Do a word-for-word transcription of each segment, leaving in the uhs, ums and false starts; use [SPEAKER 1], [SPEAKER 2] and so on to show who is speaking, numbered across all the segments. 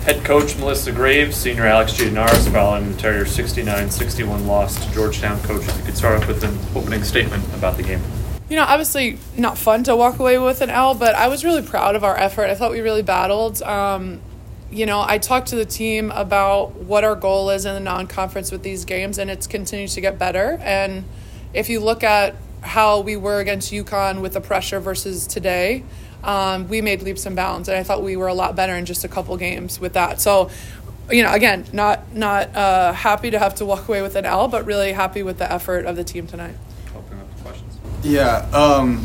[SPEAKER 1] Head coach Melissa Graves, senior Alex Giannaris following the Terriers' sixty-nine sixty-one loss to Georgetown. Coach, if you could start off with an opening statement about the game.
[SPEAKER 2] You know, obviously not fun to walk away with an L, but I was really proud of our effort. I thought we really battled. Um, you know, I talked to the team about what our goal is in the non-conference with these games, and it's continued to get better. And if you look at how we were against UConn with the pressure versus today, Um, we made leaps and bounds, and I thought we were a lot better in just a couple games with that. So, you know, again, not not uh, happy to have to walk away with an L, but really happy with the effort of the team tonight.
[SPEAKER 1] Open up the questions.
[SPEAKER 3] Yeah, um,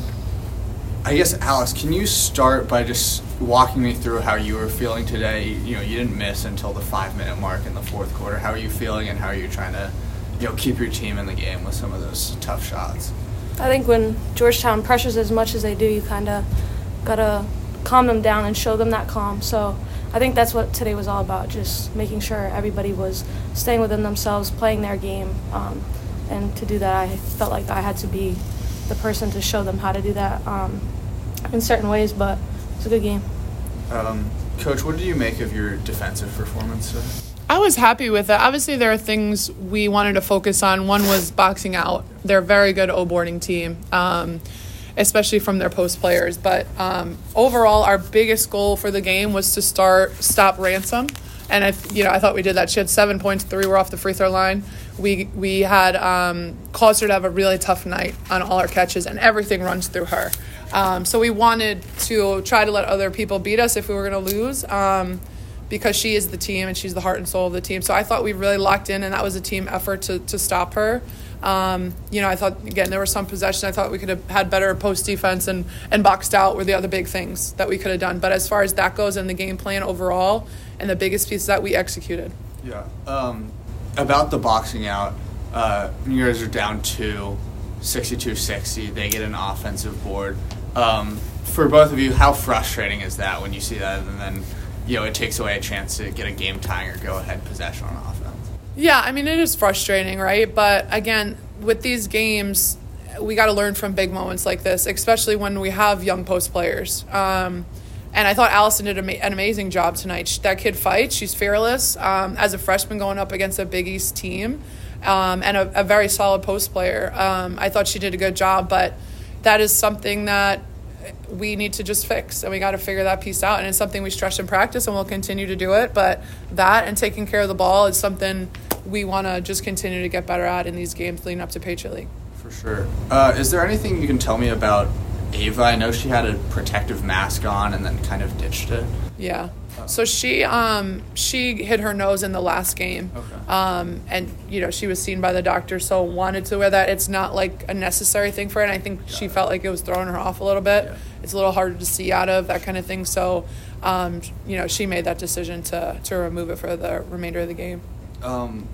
[SPEAKER 3] I guess, Alex, can you start by just walking me through how you were feeling today? You know, you didn't miss until the five-minute mark in the fourth quarter. How are you feeling, and how are you trying to, you know, keep your team in the game with some of those tough shots?
[SPEAKER 4] I think when Georgetown pressures as much as they do, you kind of gotta calm them down and show them that calm. So I think that's what today was all about, just making sure everybody was staying within themselves, playing their game. Um, and to do that, I felt like I had to be the person to show them how to do that um, in certain ways, but it's a good game.
[SPEAKER 3] Um, Coach, what do you make of your defensive performance today?
[SPEAKER 2] I was happy with it. Obviously, there are things we wanted to focus on. One was boxing out. They're a very good O-boarding team. Um, especially from their post players. But um, overall, our biggest goal for the game was to start stop Ransom, and I, you know, I thought we did that. She had seven points, three were off the free throw line. We we had um, caused her to have a really tough night on all our catches, and everything runs through her. Um, so we wanted to try to let other people beat us if we were going to lose, um, because she is the team and she's the heart and soul of the team. So I thought we really locked in, and that was a team effort to to stop her. Um, you know, I thought, again, there were some possessions. I thought we could have had better post defense, and, and boxed out were the other big things that we could have done. But as far as that goes in the game plan overall, and the biggest piece that we executed.
[SPEAKER 3] Yeah. Um, about the boxing out, uh, you guys are down two, sixty-two sixty. They get an offensive board. Um, for both of you, how frustrating is that when you see that, and then, you know, it takes away a chance to get a game-tying or go-ahead possession on offense?
[SPEAKER 2] Yeah, I mean, it is frustrating, right? But again, with these games, we got to learn from big moments like this, especially when we have young post players. Um, and I thought Allison did an amazing job tonight. She, that kid fights. She's fearless. Um, as a freshman going up against a Big East team, um, and a, a very solid post player, um, I thought she did a good job. But that is something that we need to just fix, and we got to figure that piece out. And it's something we stretch in practice, and we'll continue to do it. But that and taking care of the ball is something we want to just continue to get better at in these games leading up to Patriot League.
[SPEAKER 3] For sure. Uh, is there anything you can tell me about Ava? I know she had a protective mask on and then kind of ditched it.
[SPEAKER 2] Yeah. So she um, she hit her nose in the last game.
[SPEAKER 3] Okay.
[SPEAKER 2] Um, and, you know, she was seen by the doctor, so wanted to wear that. It's not, like, a necessary thing for her, and I think Got she it. felt like it was throwing her off a little bit. Yeah. It's a little harder to see out of, that kind of thing. So, um, you know, she made that decision to, to remove it for the remainder of the game.
[SPEAKER 3] Um,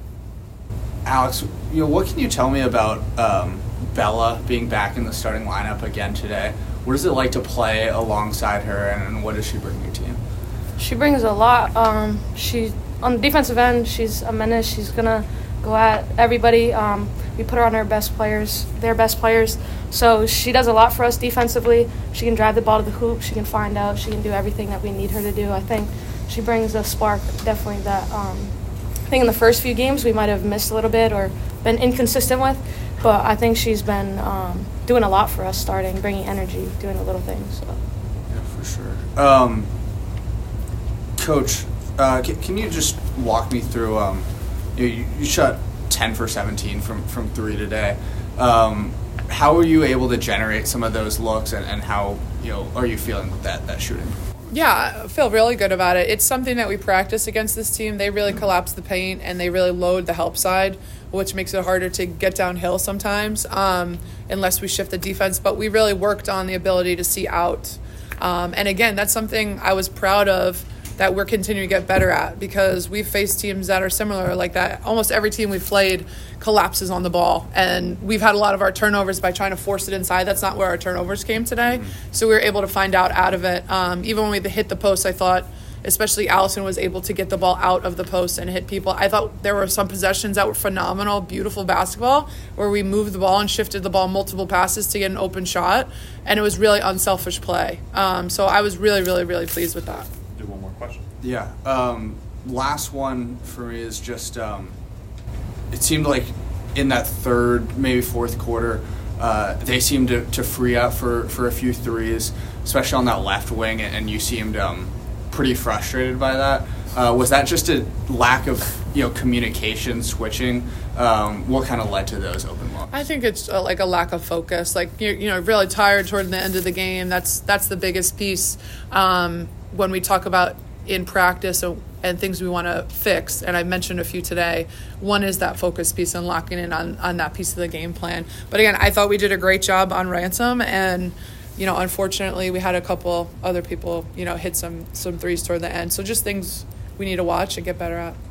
[SPEAKER 3] Alex, you know, what can you tell me about um, Bella being back in the starting lineup again today? What is it like to play alongside her, and what does she bring to your team?
[SPEAKER 4] She brings a lot. Um, she on the defensive end, she's a menace. She's gonna go at everybody. Um, we put her on our best players, their best players. So she does a lot for us defensively. She can drive the ball to the hoop. She can find out. She can do everything that we need her to do. I think she brings a spark, definitely, that um, I think in the first few games we might have missed a little bit or been inconsistent with. But I think she's been um, doing a lot for us, starting, bringing energy, doing the little things. So.
[SPEAKER 3] Yeah, for sure. Um, Coach, uh, can, can you just walk me through? Um, you, you shot ten for seventeen from, from three today. Um, how were you able to generate some of those looks, and, and how you know are you feeling with that that shooting?
[SPEAKER 2] Yeah, I feel really good about it. It's something that we practice against this team. They really collapse the paint, and they really load the help side, which makes it harder to get downhill sometimes um, unless we shift the defense. But we really worked on the ability to see out. Um, and, again, that's something I was proud of that we're continuing to get better at, because we've faced teams that are similar like that. Almost every team we've played collapses on the ball, and we've had a lot of our turnovers by trying to force it inside. That's not where our turnovers came today. Mm-hmm. So we were able to find out out of it. Um, even when we hit the post, I thought especially Allison was able to get the ball out of the post and hit people. I thought there were some possessions that were phenomenal, beautiful basketball, where we moved the ball and shifted the ball multiple passes to get an open shot, and it was really unselfish play. Um, so I was really, really, really pleased with that.
[SPEAKER 1] Do one more question.
[SPEAKER 3] Yeah. Um, last one for me is just um, it seemed like in that third, maybe fourth quarter, uh, they seemed to, to free up for, for a few threes, especially on that left wing, and you seemed um, pretty frustrated by that. Uh, was that just a lack of you know communication, switching? Um, what kind of led to those open looks?
[SPEAKER 2] I think it's uh, like a lack of focus. Like you're, you know, really tired toward the end of the game. That's that's the biggest piece um, when we talk about in practice and, and things we want to fix. And I mentioned a few today. One is that focus piece and locking in on on that piece of the game plan. But again, I thought we did a great job on Ransom, and you know, unfortunately, we had a couple other people you know hit some some threes toward the end. So just things we need to watch and get better at.